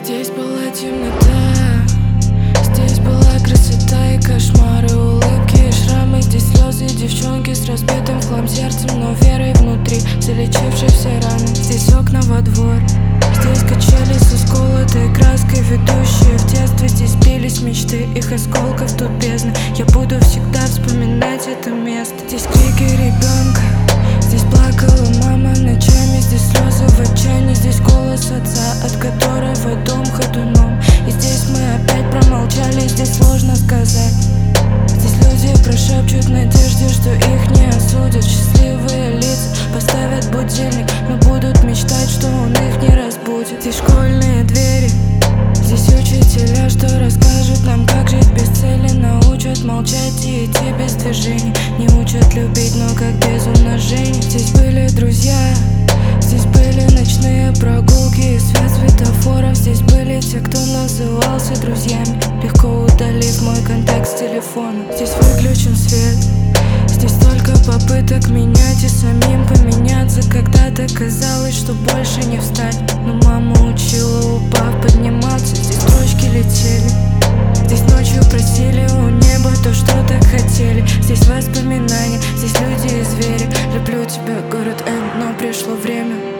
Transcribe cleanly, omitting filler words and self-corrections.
Здесь была темнота, здесь была красота и кошмары, улыбки и шрамы. Здесь слезы девчонки с разбитым в хлам сердцем, но верой внутри, залечившей все раны. Здесь окна во двор, здесь качели со сколотой краской, ведущие в детстве. Здесь бились мечты, их осколков тут бездна. Я буду всегда вспоминать это место. Здесь крики ребенка, здесь плакала мама ночами, здесь слезы в отчаянии, здесь голос отца, от которого дом ходуном. И здесь мы опять промолчали, здесь сложно сказать. Здесь люди прошепчут в надежде, что их не осудят. Счастливые лица поставят будильник, но будут мечтать, что он их не разбудит. Здесь школьные двери, здесь учителя, что расскажут нам, как жить без цели. Научат молчать и идти без движений. Не учат любить, но как без умножения. Здесь были друзья, здесь были ночные прогулки и свет светофоров. Здесь были те, кто назывался друзьями, легко удалив мой контакт с телефона. Здесь выключен свет, здесь столько попыток менять и самим поменяться. Когда-то казалось, что больше не встать, но мама учила, упав, подниматься. Здесь строчки летели, здесь ночью просили у неба то, что так хотели. Здесь воспоминания, здесь люди и звери. Люблю тебя, город М, но пришло время